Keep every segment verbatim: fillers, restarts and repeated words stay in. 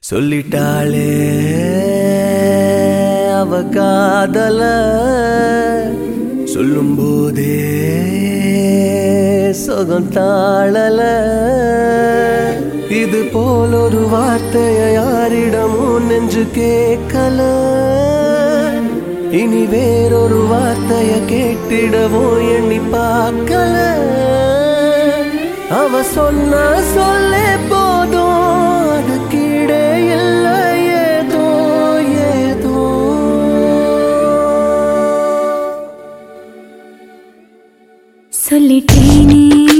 சொல்லிட்டாளே அவ காதல சொல்லும் போதே சொகம் தாழல இது போல் ஒரு வார்த்தையை யாரிடமும் நெஞ்சு கேட்கல இனி வேறொரு வார்த்தையை கேட்டிடவும் எண்ணி பார்க்கல அவ சொன்ன சொல்லே போதும் அது கீழே இல்லை ஏதோ ஏதோ சொல்லிட்டேனே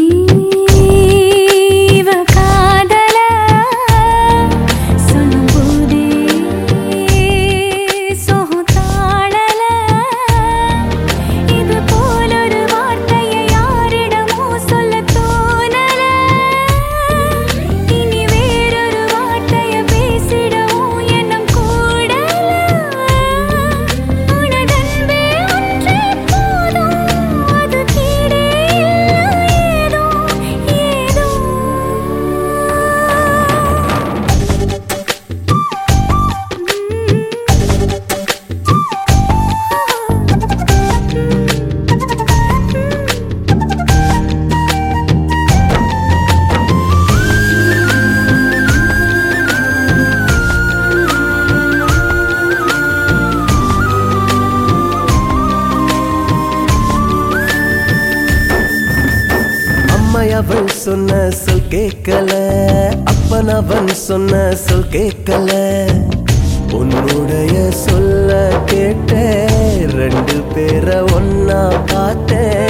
அவன் சொன்ன சொல் கேட்கல அப்பன் அவன் சொன்ன சொல் கேட்கல உன்னுடைய சொல்ல கேட்ட ரெண்டு பேரை ஒன்னா பார்த்தேன்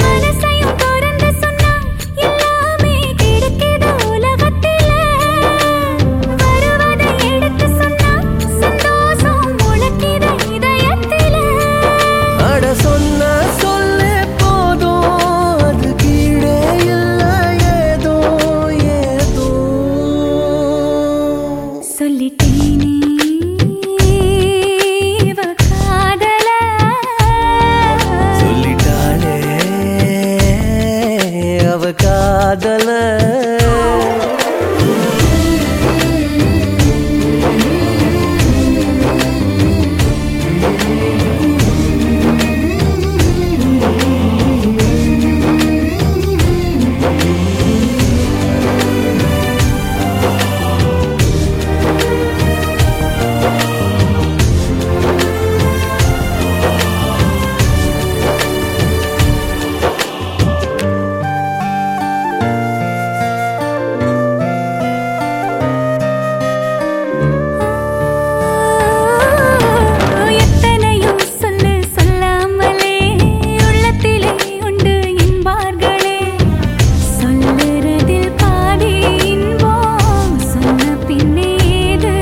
காதல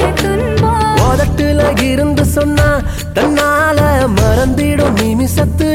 இருந்து சொன்னா தன்னால மறந்திடும் நிமிஷத்து